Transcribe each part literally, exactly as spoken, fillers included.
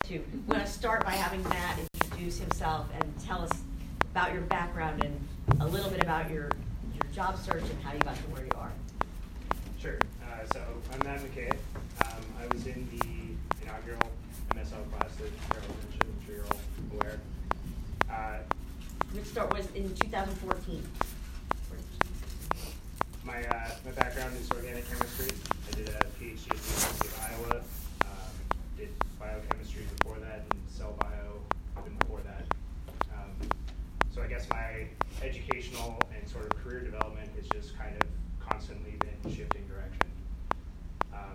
too. We're going to start by having Matt introduce himself and tell us about your background and a little bit about your, your job search and how you got to where you are. Sure. Uh, so I'm Matt McKay. Um, I was in the inaugural M S L class that Carol mentioned, I'm sure you're all aware. Uh, Which start was in two thousand fourteen. My uh, my background is organic chemistry. I did a PhD at the University of Iowa. Um, did biochemistry before that and cell bio even before that. Um, so I guess my educational and sort of career development has just kind of constantly been shifting direction. Um,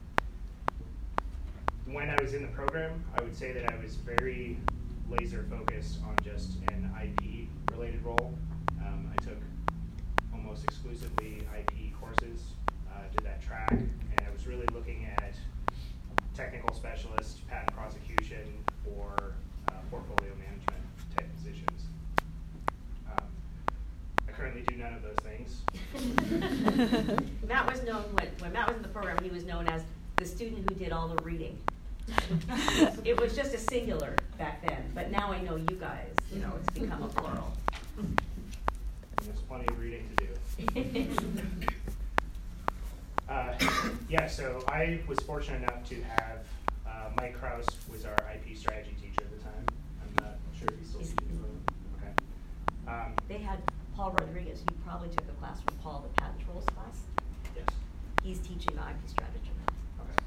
when I was in the program, I would say that I was very laser focused on just an I P related role. Um, I took almost exclusively I P courses, uh, did that track, and I was really looking at technical specialist, patent prosecution, or uh, portfolio management type positions. Um, I currently do none of those things. Matt was known, when, when Matt was in the program, he was known as the student who did all the reading. It was just a singular back then, but now I know you guys, you know, it's become a plural. There's plenty of reading to do. uh, yeah, so I was fortunate enough to have uh, Mike Krause was our I P strategy teacher at the time. I'm not sure if he's still teaching. Okay. Um, They had Paul Rodriguez. You probably took a class from Paul, the patent trolls class. yes. He's teaching the I P strategy now. Okay.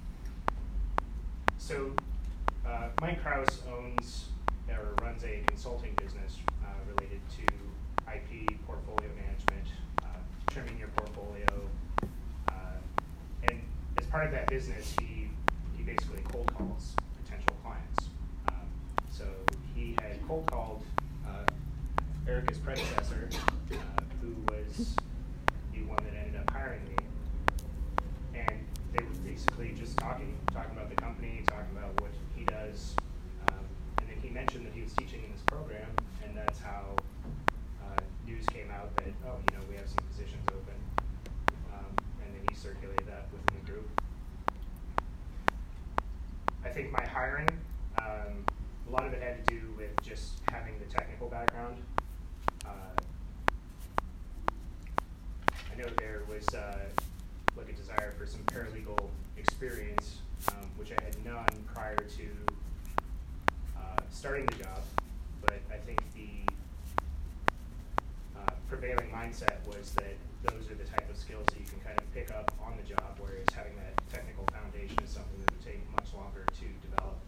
So uh, Mike Krause owns or runs a consulting business uh, related to I P, portfolio management, uh, trimming your portfolio, uh, and as part of that business, he he basically cold calls potential clients. Um, so he had cold called uh, Erica's predecessor, uh, who was the one that ended up hiring me, and they were basically just talking, talking about the company, talking about what he does, um, and then he mentioned that he was teaching in this program, and that's how uh, news came out that, oh, you know, we have some positions open, um, and then he circulated that within the group. I think my hiring, um, a lot of it had to do with just having the technical background. Uh, I know there was uh, like a desire for some paralegal experience, um, which I had none prior to uh, starting the job, but I think the uh, prevailing mindset was that those are the type of skills that you can kind of pick up on the job, whereas having that technical foundation is something that would take much longer to develop.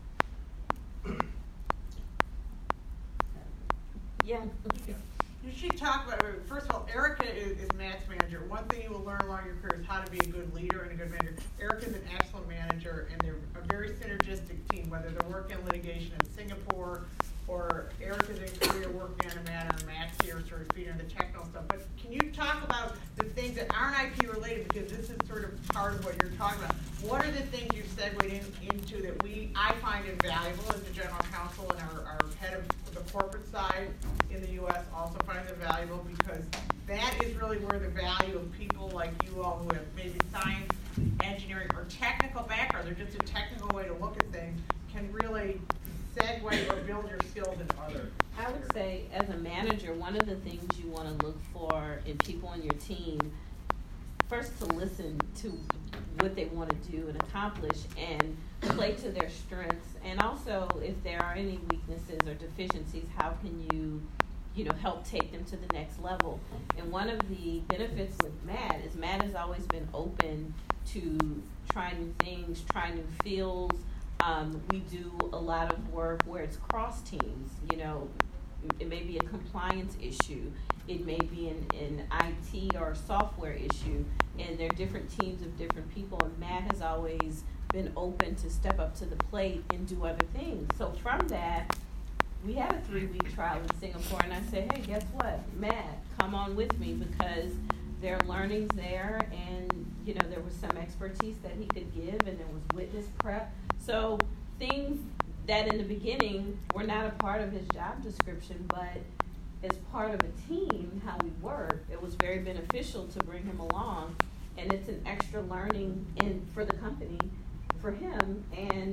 Yeah. Yeah. You should talk about, first of all, Erica is, is Matt's manager. One thing you will learn along your career is how to be a good leader and a good manager. Erica's an excellent manager, and they're a very synergistic team, whether they're working in litigation in Singapore or Erica's in Korea working on a matter, and Matt's here sort of feeding the technical stuff. But can you talk about the things that aren't I P related, because this is sort of part of what you're talking about. What are the things you've segued in, into that we I find invaluable as the general counsel, and our, our head of the corporate side in the U S also finds it valuable, because that is really where the value of people like you all who have maybe science, engineering, or technical background, they're just a technical way to look at things, can really segue or build your skills in other. I would say, as a manager, one of the things you want to look for in people on your team, first to listen to what they want to do and accomplish and play to their strengths, and also if there are any weaknesses or deficiencies, how can you you know help take them to the next level. And one of the benefits with Matt is Matt has always been open to try new things, try new fields. Um, we do a lot of work where it's cross teams. You know, it may be a compliance issue, it may be an, an I T or software issue, and they're different teams of different people, and Matt has always been open to step up to the plate and do other things. So from that, we had a three-week trial in Singapore, and I said, hey, guess what? Matt, come on with me, because there are learnings there, and you know there was some expertise that he could give, and there was witness prep. So things that in the beginning were not a part of his job description, but as part of a team, how we work, it was very beneficial to bring him along, and it's an extra learning in for the company, for him, and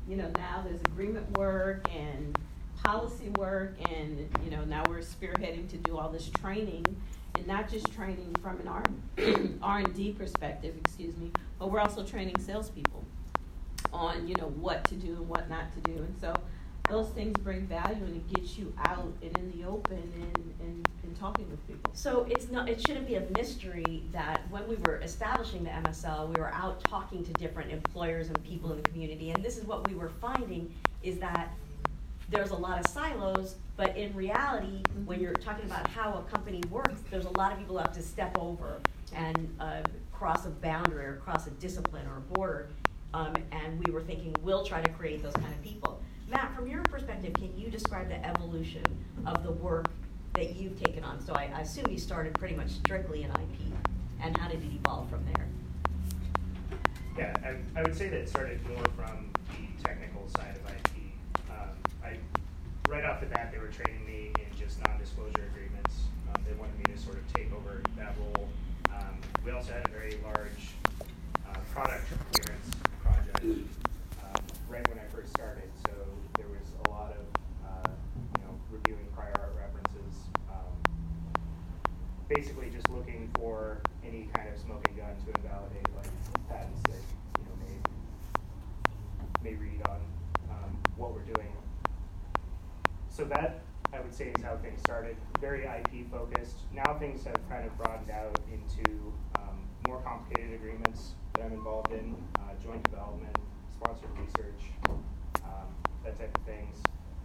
you know, now there's agreement work and policy work, and, you know, now we're spearheading to do all this training, and not just training from an R and D perspective, excuse me, but we're also training salespeople on, you know, what to do and what not to do. And so those things bring value, and it gets you out and in the open and, and, and talking with people. So it's not, it shouldn't be a mystery that when we were establishing the M S L, we were out talking to different employers and people in the community, and this is what we were finding, is that there's a lot of silos, but in reality, mm-hmm. when you're talking about how a company works, there's a lot of people who have to step over and uh, cross a boundary or cross a discipline or a border, um, and we were thinking we'll try to create those kind of people. Matt, from your perspective, can you describe the evolution of the work that you've taken on? So I, I assume you started pretty much strictly in I P, and how did it evolve from there? Yeah, I, I would say that it started more from the technical side of I P. Um, I, right off the bat, they were training me in just non-disclosure agreements. Um, they wanted me to sort of take over that role. Um, we also had a very large uh, product clearance project um, right when I first started. So there was a lot of, uh, you know, reviewing prior art references, um, basically just looking for any kind of smoking gun to invalidate like patents that, you know, may may read on um, what we're doing. So that, I would say, is how things started. Very I P focused. Now things have kind of broadened out into um, more complicated agreements that I'm involved in, uh, joint development, sponsored research, um, that type of things.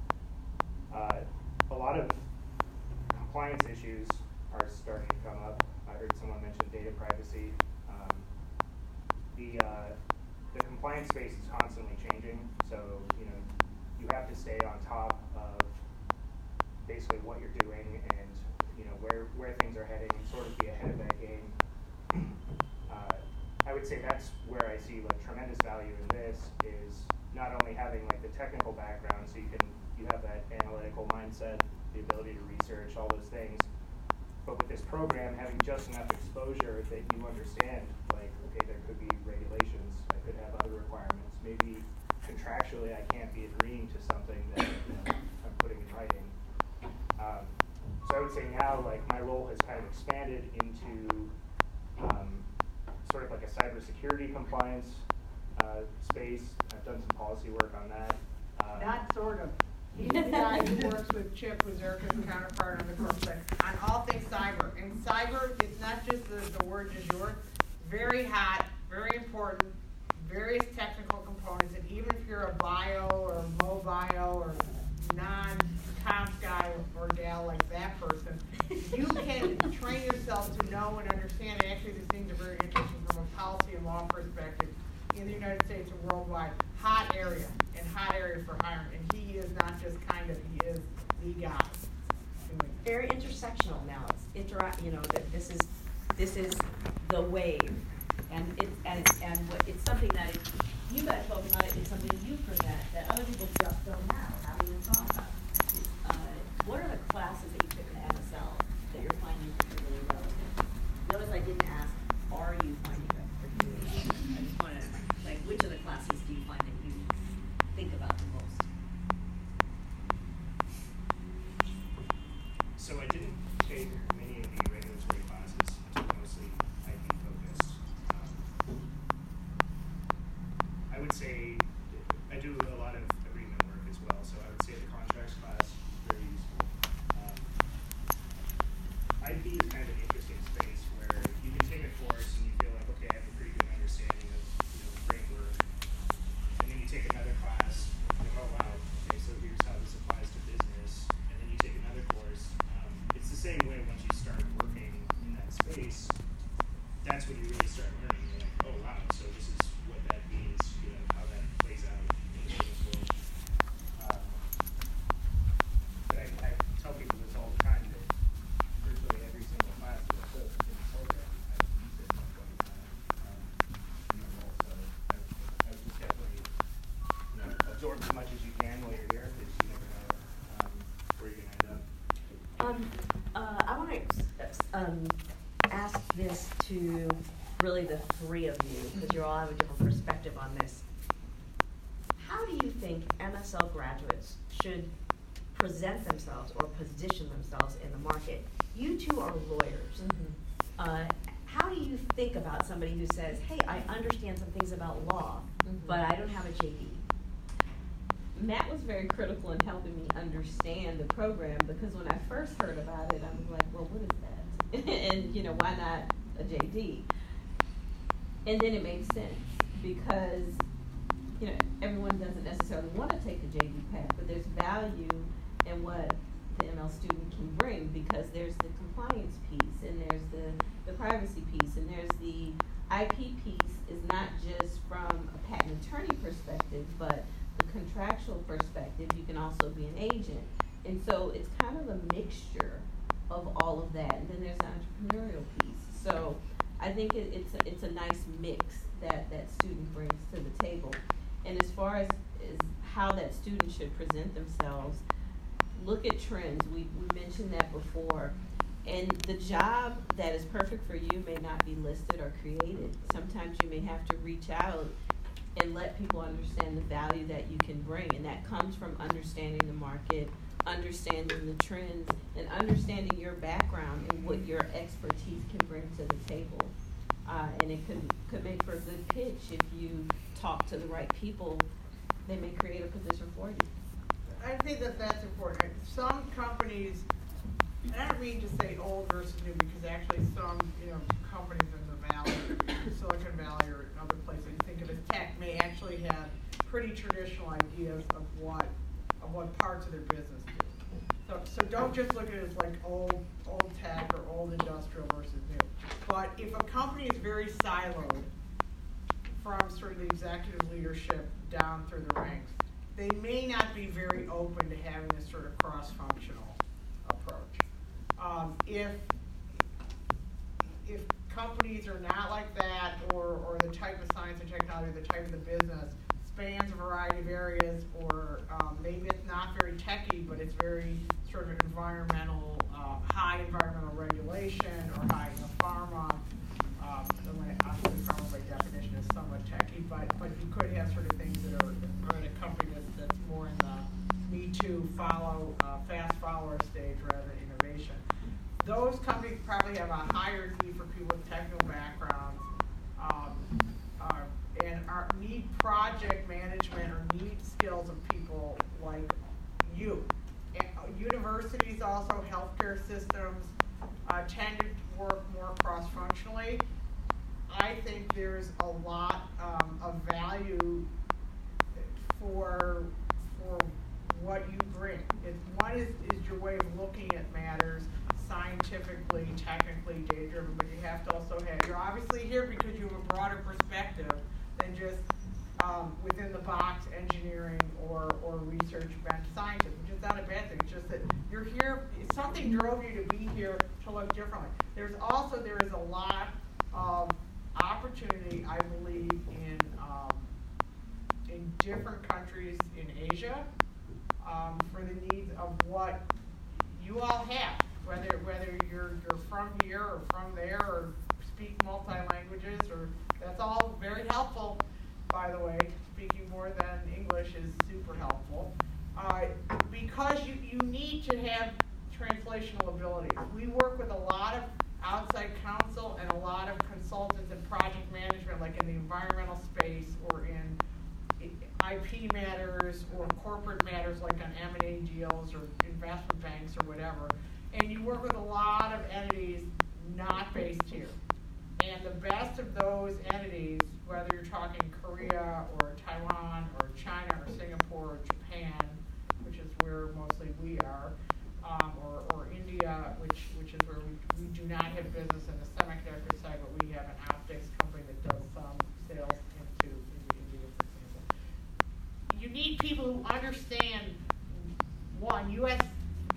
Uh, a lot of compliance issues are starting to come up. I heard someone mention data privacy. Um, the uh, the compliance space is constantly changing, so you know you have to stay on top of basically what you're doing and you know where where things are heading and sort of be ahead of that game. Uh, I would say that's where I see like tremendous value in this is not only having like the technical background, so you can you have that analytical mindset, the ability to research all those things, but with this program having just enough exposure that you understand like okay there could be regulations, I could have other requirements, maybe contractually I can't be agreeing to something that you know, I'm putting in writing. Um, so I would say now, like my role has kind of expanded into um, sort of like a cybersecurity compliance uh, space. I've done some policy work on that. Uh, Not sort of. He's the guy who works with Chip, who's Erica's counterpart on the corporate side, on all things cyber. And cyber, it's not just the, the word du jour. Very hot, very important, various technical components, and even if you're a bio or mobile or non-comms guy or gal like that person, you can train yourself to know and understand. And actually, these things are very interesting from a policy and law perspective in the United States and worldwide. Hot area, and hot area for hiring. And he is not just kind of, he is the guy. Very intersectional now. It's interact. You know that this is this is the wave, and it's and and what, it's something that if you guys focus on it, it's something you present that other people just don't have. Haven't even thought about. Uh, what are the classes that you took in the M S L that you're finding particularly relevant? Notice I didn't ask, are you finding them particularly relevant? I just wanted to, like, which of the classes do you find that you think about the most? So I didn't take many of the regulatory classes. I took mostly I P focused. Um, I would say I do a lot of agreement work as well. So I would say the contracts class very useful. Um, I P is kind of an interesting space where you can take a course and you feel like, okay, I have a pretty good understanding of you know the framework, and then you take another class and you're, oh wow, okay, so here's how this applies to business, and then you take another course. Um, it's the same way once you start working in that space. That's when you really start learning. You're like, oh wow, so this is what that means. You know how that plays out in the business world. Um, but I, I tell people this all the time that virtually every single class that I took in the program, I used it at some point in time. Um, in my role. So I, I would just definitely you know, absorb as much as you can while you're here, because you never know um, where you're going to end up. Um, uh, I want to um, ask this to really the three of you, because you all have a different perspective on this. How do you think M S L graduates should present themselves or position themselves in the market? You two are lawyers. Mm-hmm. Uh, how do you think about somebody who says, hey, I understand some things about law, Mm-hmm. but I don't have a J D? Matt was very critical in helping me understand the program, because when I first heard about it, I was like, well, what is that? And, you know, why not a J D? And then it made sense, because, you know, everyone doesn't necessarily want to take the J D path, but there's value in what the M L student can bring, because there's the compliance piece, and there's the, the privacy piece, and there's the I P piece is not just from a patent attorney perspective, but the contractual perspective. You can also be an agent. And so it's kind of a mixture of all of that. And then there's the entrepreneurial piece. So I think it, it's, a, it's a nice mix that that student brings to the table. And as far as, as how that student should present themselves, look at trends. We, we mentioned that before. And the job that is perfect for you may not be listed or created. Sometimes you may have to reach out and let people understand the value that you can bring. And that comes from understanding the market, understanding the trends, and understanding your background and what your expertise can bring to the table. Uh, and it could, could make for a good pitch if you talk to the right people. They may create a position for you. I think that that's important. Some companies, and I don't mean to say old versus new, because actually some, you know, companies in the Valley, Silicon Valley, or other places you think of as tech, may actually have pretty traditional ideas of what of what parts of their business do. So, so don't just look at it as like old old tech or old industrial versus new. But if a company is very siloed from sort of the executive leadership down through the ranks, they may not be very open to having this sort of cross-functional approach. Um, if if companies are not like that, or, or the type of science and technology, the type of the business spans a variety of areas, or um, maybe it's not very techy, but it's very sort of environmental, uh, high environmental regulation, or high, you know, pharma. Um, obviously, pharma by definition is somewhat techy, but but you could have sort of things that are, are in a company that's, that's more in the Me Too, follow, uh, fast follower stage rather than innovation. Those companies probably have a higher need for people with technical backgrounds, um, uh, and are, need project management or need skills of people like you. And, uh, universities, also healthcare systems, uh, tend to work more cross-functionally. I think there's a lot um, of value for for what you bring. It's, one is, is your way of looking at matters scientifically, technically, data-driven, but you have to also have, you're obviously here because you have a broader perspective than just um, within the box engineering or, or research bench scientist, which is not a bad thing. It's just that you're here, something drove you to be here to look differently. There's also, there is a lot of opportunity, I believe, in um, in different countries in Asia um, for the needs of what you all have, whether whether you're you're from here or from there or speak multi languages, or that's all very helpful. By the way, speaking more than English is super helpful uh, because you you need to have translational abilities. We work with a lot of outside counsel and a lot of consultants in project management, like in the environmental space or in I P matters or corporate matters, like on M and A deals or investment banks or whatever. And you work with a lot of entities not based here. And the best of those entities, whether you're talking Korea or Taiwan or China or Singapore or Japan, which is where mostly we are, um, or, or India, which which is where we, we do not have business in the semiconductor side, but we have an optics company that does some sales into, into India, for example. You need people who understand, one, U S,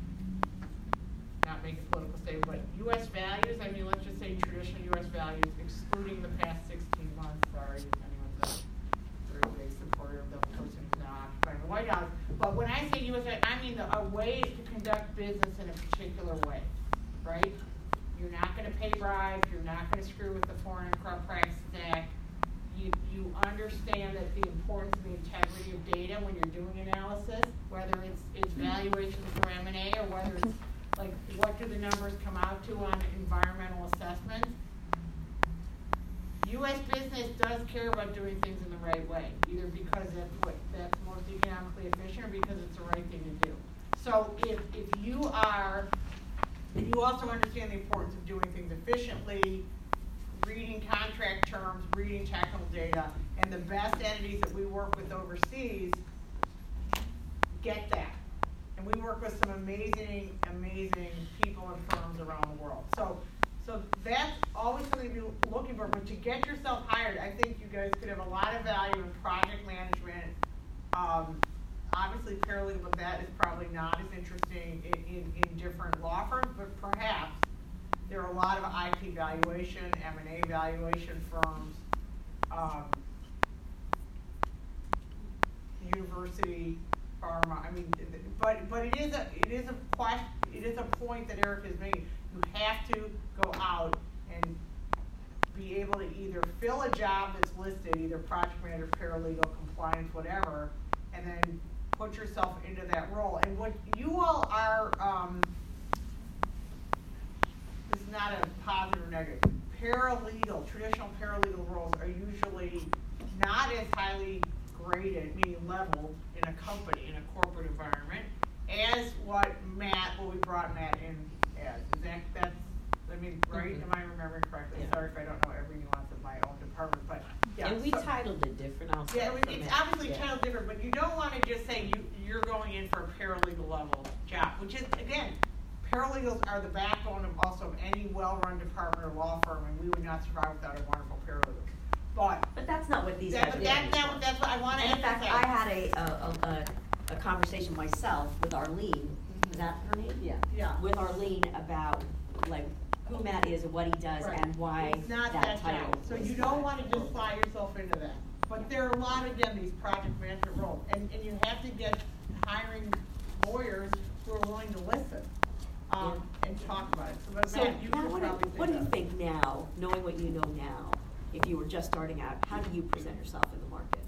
not making political statement, but U S values. I mean, let's just say traditional U S values, excluding the past sixteen months. Sorry if anyone's a very big supporter of the person who's now occupying the White House. But when I say U S values, I mean the, a way to conduct business in a particular way, right? You're not going to pay bribes. You're not going to screw with the Foreign Corrupt Practices Act. you, you understand that the importance of the integrity of data when you're doing analysis, whether it's, it's valuations for M and A or whether it's like what do the numbers come out to on environmental assessments. U S business does care about doing things in the right way, either because that's what that's most economically efficient or because it's the right thing to do. So if, if you are, and you also understand the importance of doing things efficiently, reading contract terms, reading technical data, and the best entities that we work with overseas get that. And we work with some amazing, amazing people and firms around the world. So, so that's always something to be looking for. But to get yourself hired, I think you guys could have a lot of value in project management. Um, obviously, paralegal, but that is probably not as interesting in, in, in different law firms. But perhaps there are a lot of I P valuation, M and A valuation firms, um, university, pharma. I mean, but but it is a it is a question. It is a point that Eric is making. You have to go out and be able to either fill a job that's listed, either project manager, paralegal, compliance, whatever, and then put yourself into that role. And what you all are, um, this is not a positive or negative. Paralegal, traditional paralegal roles are usually not as highly graded, meaning leveled, in a company, in a corporate environment, as what Matt, what we brought Matt in as. Is that, that's, I mean, right? Mm-hmm. Am I remembering correctly? Yeah. Sorry if I don't know every nuance of my own department, but yeah. And we so, titled it different also. Yeah, it, it's Matt. obviously yeah. titled different, but you don't want to just say you, you're going in for a paralegal level job, which is, again, paralegals are the backbone of also of any well-run department or law firm, and we would not survive without a wonderful paralegal. But, But that's not what these that, guys are that's, doing. not, that's what I want to And in emphasize. fact, I had a, a, a, a conversation myself with Arlene, is that her name? Yeah. Yeah. With Arlene about, like, who Matt is and what he does Right. and why It's not that that title. job. So was you don't that. want to just fly yourself into that. But there are a lot of them, these project management roles, and, and you have to get hiring lawyers who are willing to listen um, and talk about it. So, but So, Matt, you Matt, should what, do, probably what do you that. think now, knowing what you know now, if you were just starting out, how do you present yourself in the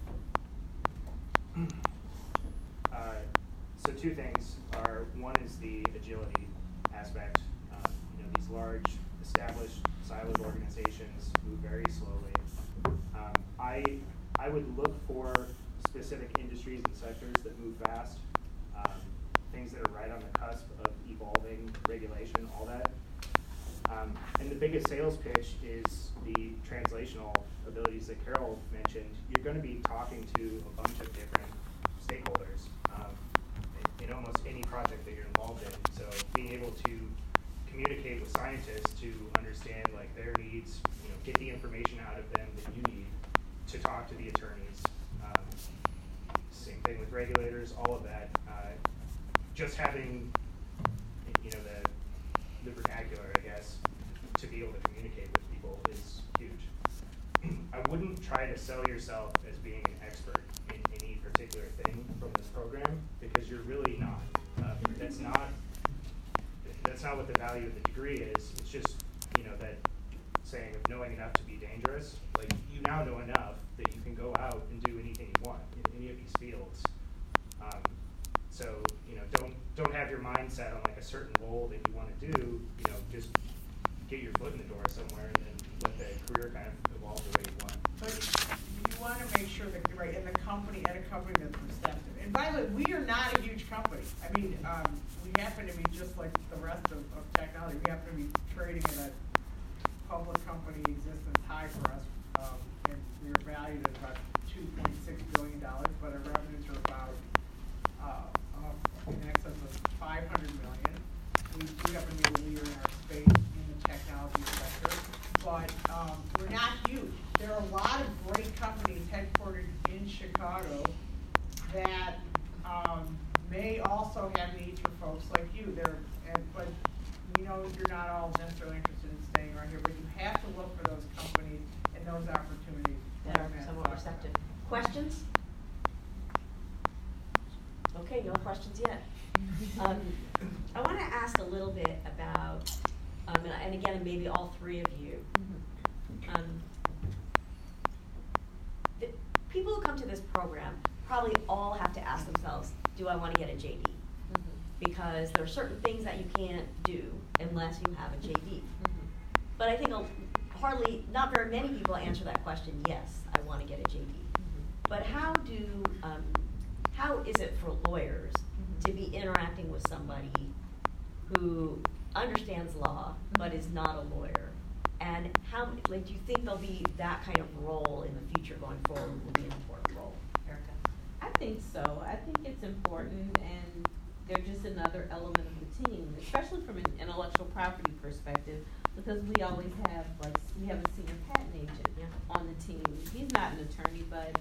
market? Uh, so two things are, one is the agility aspect. Um, you know, these large, established, siloed organizations move very slowly. Um, I I would look for specific industries and sectors that move fast, um, things that are right on the cusp of evolving regulation, all that. Um, and the biggest sales pitch is the translational abilities that Carol mentioned. You're going to be talking to a bunch of different stakeholders um, in, in almost any project that you're involved in. So being able to communicate with scientists to understand like their needs, you know, get the information out of them that you need to talk to the attorneys. Um, same thing with regulators, all of that. Uh, just having, you know, the the vernacular, I guess, to be able to communicate with people is huge. I wouldn't try to sell yourself as being an expert in any particular thing from this program, because you're really not. Uh, that's not that's not what the value of the degree is. It's just, you know, that saying of knowing enough to be dangerous. Like, you now know enough that you can go out and do anything you want in any of these fields. Um, so, you know, don't don't have your mind set on like a certain role that you want to do. You know, just get your foot in the door somewhere and then let the career kind of evolve the way you want. But you want to make sure that you're right in the company, at a company that's receptive. And by the way, we are not a huge company. I mean, um, we happen to be just like the rest of, of technology. We happen to be trading at a public company existence high for us. Um, and we are valued at about two point six billion dollars, but our revenues are about uh, uh, in excess of five hundred million dollars. We, we happen to be the leader in our space in the technology sector, but um, we're not huge. There are a lot of great companies headquartered in Chicago that um, may also have needs for folks like you. They're, and, but you know you're not all necessarily interested in staying around here, but you have to look for those companies and those opportunities. That are somewhat receptive. Questions? Okay, no questions yet. Um, I want to ask a little bit about, um, and, and again, maybe all three of you. Um, program probably all have to ask themselves, do I want to get a J D? Mm-hmm. Because there are certain things that you can't do unless you have a J D. Mm-hmm. But I think a, hardly, not very many people answer that question, yes, I want to get a J D. Mm-hmm. But how do, um, how is it for lawyers to be interacting with somebody who understands law but is not a lawyer? And how, like, do you think there'll be that kind of role in the future going forward will be an important role? Erica? I think so. I think it's important, and they're just another element of the team, especially from an intellectual property perspective, because we always have, like, we have a senior patent agent Yeah. on the team. He's not an attorney, but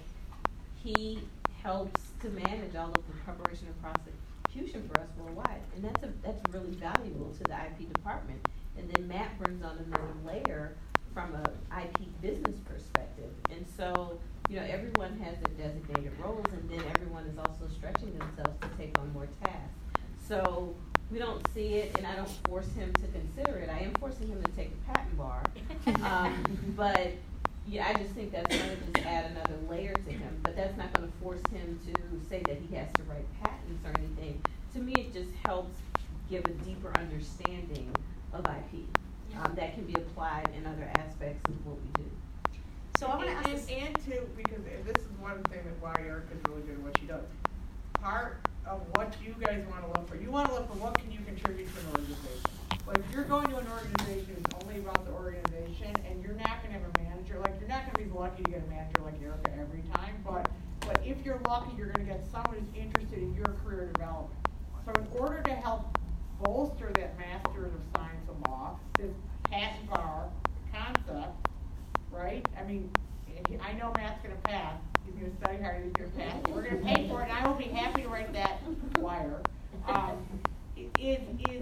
he helps to manage all of the preparation and prosecution for us worldwide, and that's a that's really valuable to the I P department. And then Matt brings on another layer from a I P business perspective, and so you know everyone has their designated roles, and then everyone is also stretching themselves to take on more tasks. So we don't see it, and I don't force him to consider it. I am forcing him to take the patent bar, um, but yeah, I just think that's going to just add another layer to him. But that's not going to force him to say that he has to write patents or anything. To me, it just helps give a deeper understanding of I P um, that can be applied in other aspects of what we do. So I want to and, ask and, this. and too, because this is one thing that why Erica's really good at what she does. Part of what you guys want to look for, you want to look for what can you contribute to an organization. But if you're going to an organization that's only about the organization, and you're not going to have a manager, like you're not going to be lucky to get a manager like Erica every time, but but if you're lucky, you're going to get someone who's interested in your career development. So in order to help bolster that Master's of Science and Law, this patent bar concept, right? I mean, I know Matt's going to pass. He's going to study hard. He's going to pass. We're going to pay for it, and I will be happy to write that flyer. Um, is is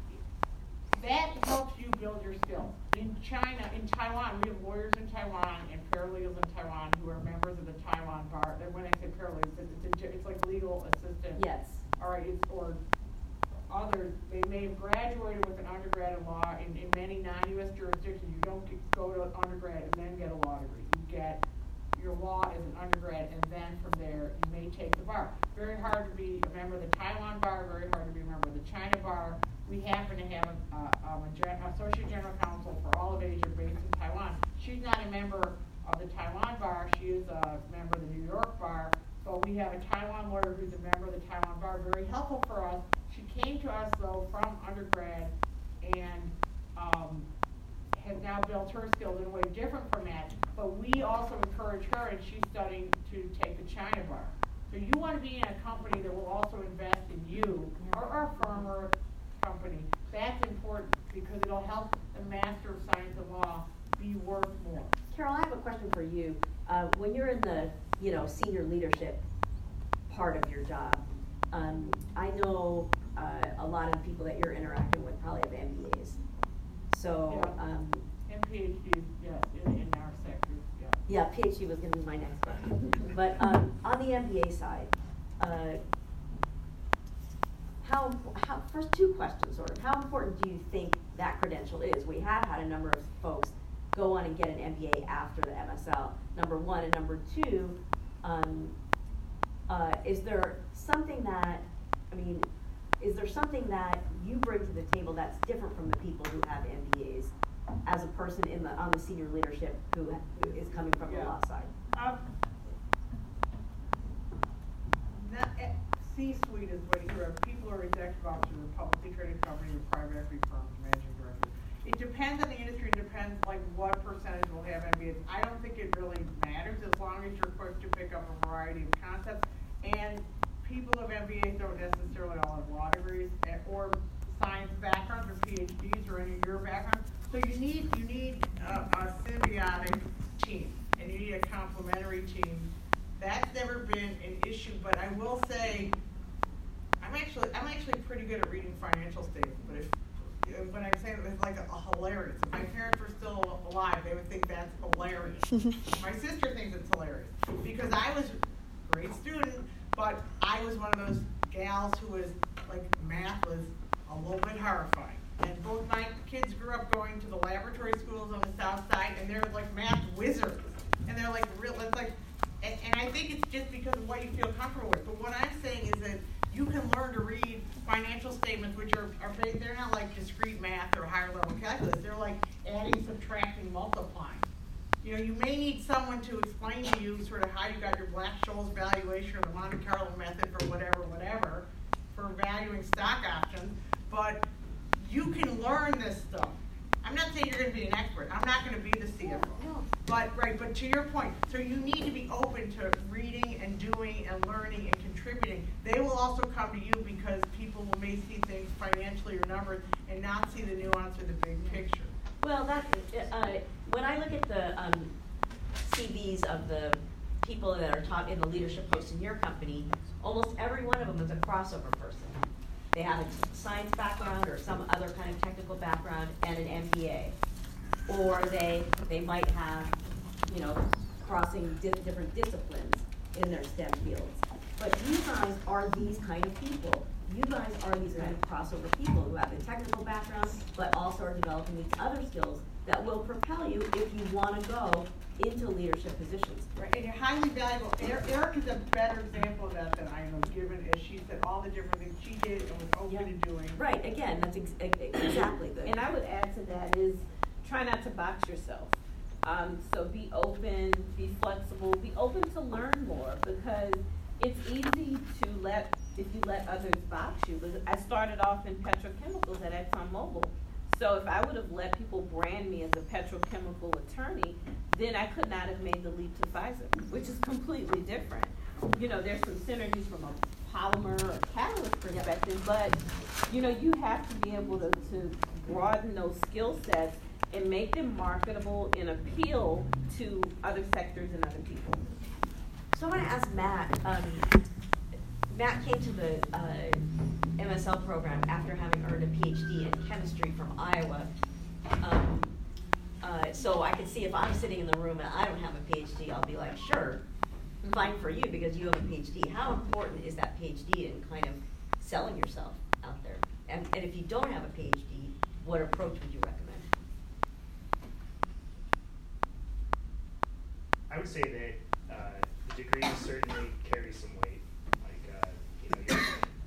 that helps you build your skills. In China, in Taiwan, we have lawyers in Taiwan and paralegals in Taiwan who are members of the Taiwan bar. When I say paralegals, it's, a, it's like legal assistant. Yes. All right, it's, or others, they may have graduated with an undergrad in law. In, in many non-U S jurisdictions, you don't get, go to undergrad and then get a law degree. You get your law as an undergrad, and then from there, you may take the bar. Very hard to be a member of the Taiwan bar, very hard to be a member of the China bar. We happen to have an uh, um, a gen- associate general counsel for all of Asia based in Taiwan. She's not a member of the Taiwan bar. She is a member of the New York bar. But we have a Taiwan lawyer who's a member of the Taiwan bar. Very helpful for us. She came to us, though, from undergrad and um, has now built her skills in a way different from that. But we also encourage her, and she's studying to take the China bar. So you want to be in a company that will also invest in you, or our firm or company. That's important because it'll help the Master of Science and Law be worth more. Carol, I have a question for you. Uh, when you're in the, you know, senior leadership part of your job, um, I know uh, a lot of the people that you're interacting with probably have M B As. So, Yeah. um, And PhDs, yes, in, in our sector, yeah. yeah, PhD was going to be my next question. But um, on the M B A side, uh, how, how, first two questions, sort of. How important do you think that credential is? We have had a number of folks go on and get an M B A after the M S L, number one. And number two, um, uh, is there something that, I mean, is there something that you bring to the table that's different from the people who have M B As as a person in the on the senior leadership who, who is coming from Yeah. the law side? Um, not at C-suite is what you hear. People are executive officers of publicly traded companies or private equity firms, managing directors. It depends on the industry. It depends like what percentage will have M B As. I don't think it really matters as long as you're equipped to pick up a variety of concepts. And people of M B As don't necessarily all have law degrees or science backgrounds or PhDs or any of your backgrounds. So you need you need a, a symbiotic team, and you need a complementary team. That's never been an issue, but I will say, I'm actually I'm actually pretty good at reading financial statements. But if when I'm saying it's like a, a hilarious, if my parents were still alive, they would think that's hilarious. My sister thinks it's hilarious because I was a great student, but I was one of those gals who was like math was a little bit horrifying. And both my kids grew up going to the laboratory schools on the south side, and they're like math wizards. And they're like real. It's like And, and I think it's just because of what you feel comfortable with. But what I'm saying is that you can learn to read financial statements, which are, are they're not like discrete math or higher level calculus. They're like adding, subtracting, multiplying. You know, you may need someone to explain to you sort of how you got your Black-Scholes valuation or the Monte Carlo method for whatever, whatever, for valuing stock options. But you can learn this stuff. I'm not saying you're going to be an expert. I'm not going to be the C F O. No. But right, but to your point, so you need to be open to reading and doing and learning and contributing. They will also come to you because people will may see things financially or numbers and not see the nuance or the big picture. Well, that uh, when I look at the um, C Vs of the people that are top in the leadership posts in your company, almost every one of them is a crossover person. They have a science background or some other kind of technical background and an M B A, or they they might have, you know, crossing di- different disciplines in their STEM fields. But you guys are these kind of people. You guys are these kind of crossover people who have the technical background, but also are developing these other skills that will propel you if you want to go into leadership positions. Right, and you're highly valuable. Er- Erica's a better example of that than I am, given as she said all the different things she did and was open Yep. to doing. Right, again, that's ex- exactly the. And I would add to that is try not to box yourself. Um, so be open, be flexible, be open to learn more, because it's easy to let, if you let others box you. But I started off in petrochemicals at ExxonMobil. So if I would have let people brand me as a petrochemical attorney, then I could not have made the leap to Pfizer, which is completely different. You know, there's some synergies from a polymer or catalyst perspective, but, you know, you have to be able to, to broaden those skill sets and make them marketable and appeal to other sectors and other people. So I want to ask Matt. Um, Matt came to the uh, M S L program after having earned a P H D in chemistry from Iowa. Um, uh, so I could see if I'm sitting in the room and I don't have a P H D, I'll be like, sure, fine for you because you have a P H D. How important is that P H D in kind of selling yourself out there? And, and if you don't have a P H D, what approach would you recommend? I would say that uh, the degree certainly carries some weight. Like, uh, you know, you're,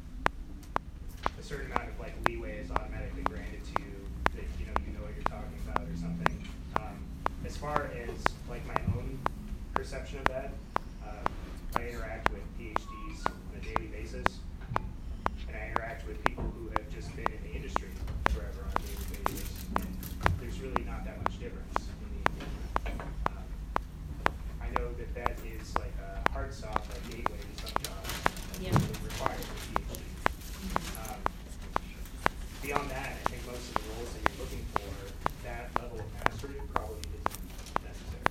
a certain amount of like leeway is automatically granted to you that you know you know what you're talking about or something. Um, as far as like my own perception of that, uh, I interact with P H Ds on a daily basis, and I interact with people who have just been in the industry forever on a daily basis, and there's really not that much difference in the engagement. Um, I know that that is like a hard stop, a gateway to some jobs Yeah. that really requires a P H D. Um, beyond that, I think most of the roles that you're looking for, that level of mastery probably isn't necessary.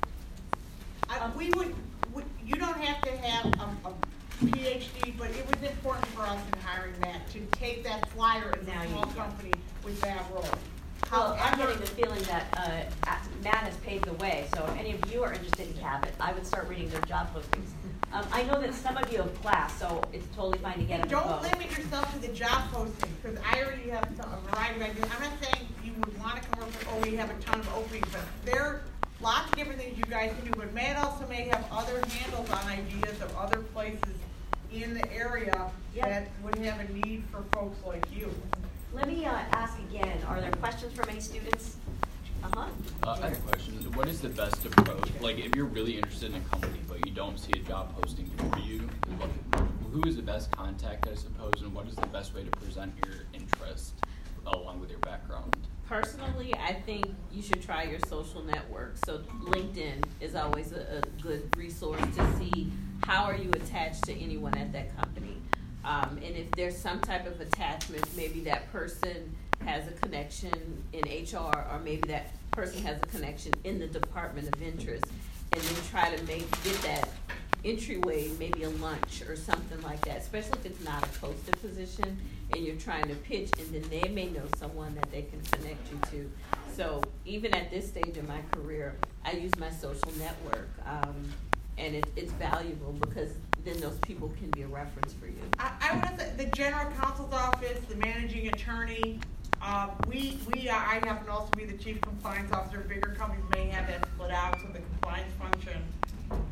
I, we would, we, you don't have to have a, a P H D, but it was important for us in hiring Matt to take that flyer in Now a you small do. company with that role. Well, I'm However- getting the feeling that uh, at- Matt has paved the way, so if any of you are interested in Cabot, I would start reading their job postings. Um, I know that some of you have class, so it's totally fine to get And them to don't vote. limit yourself to the job posting, because I already have some- a variety of ideas. I'm not saying you would want to come up with, oh, we have a ton of openings, but there are lots of different things you guys can do. But Matt also may have other handles on ideas of other places in the area Yep. that would have a need for folks like you. Let me uh, ask again, are there questions from any students? Uh-huh. Uh, I have a question. What is the best approach? Like, if you're really interested in a company, but you don't see a job posting for you, what, who is the best contact, I suppose, and what is the best way to present your interest along with your background? Personally, I think you should try your social network. So LinkedIn is always a, a good resource to see how are you attached to anyone at that company. Um, and if there's some type of attachment, maybe that person has a connection in H R, or maybe that person has a connection in the department of interest, and then try to make get that entryway, maybe a lunch or something like that, especially if it's not a posted position and you're trying to pitch, and then they may know someone that they can connect you to. So even at this stage in my career, I use my social network, um, and it, it's valuable because then those people can be a reference for you. I, I would say the general counsel's office, the managing attorney, uh, we, we, are, I happen to also be the chief compliance officer. Bigger companies may have that split out, so the compliance function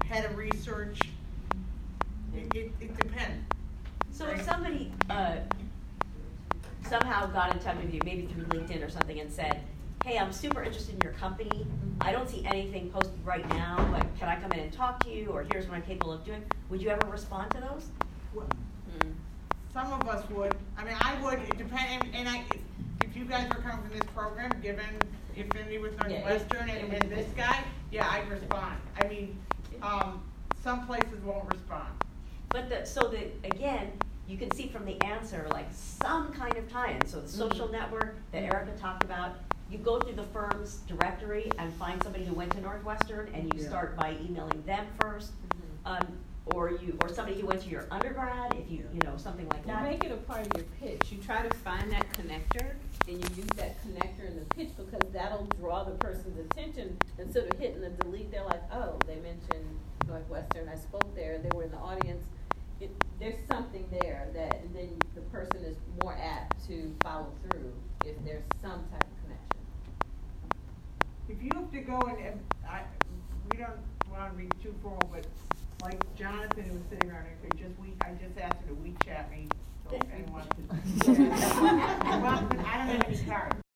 head of research. It, it, it depends. So if somebody uh, somehow got in touch with you, maybe through LinkedIn or something, and said, hey, I'm super interested in your company. I don't see anything posted right now, but can I come in and talk to you, or here's what I'm capable of doing? Would you ever respond to those? Well, Mm. some of us would. I mean, I would. It depends. And, and I, if, if you guys were coming from this program, given the affinity with Yeah, it- Northwestern it and, would and this depend. guy, yeah, I'd respond. I mean, um, some places won't respond. But the, so that, again, you can see from the answer, like some kind of tie-in. So the social Mhm. network that Erica talked about, you go through the firm's directory and find somebody who went to Northwestern, and you Yeah. start by emailing them first. Um, or you, or somebody who went to your undergrad, if you, you know, something like You that. make it a part of your pitch. You try to find that connector, and you use that connector in the pitch because that'll draw the person's attention. Instead of hitting the delete, they're like, oh, they mentioned Northwestern. I spoke there. They were in the audience. It, there's something there that, and then the person is more apt to follow through if there's some type of connection. If you have to go and, and I, we don't want to be too formal, but like Jonathan who was sitting around here, could just we, I just asked her to WeChat me, so if anyone could. Well, I don't have any cards.